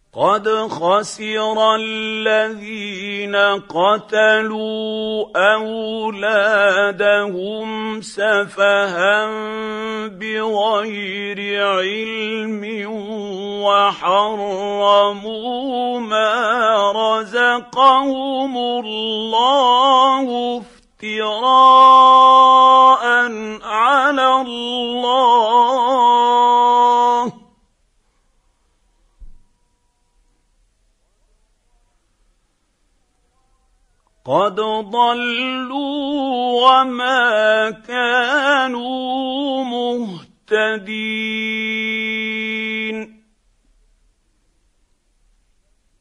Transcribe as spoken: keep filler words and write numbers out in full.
قد خسر الذين قتلوا أولادهم سفها بغير علم وحرموا ما رزقهم الله افتراء على الله قد ضلوا وما كانوا مهتدين.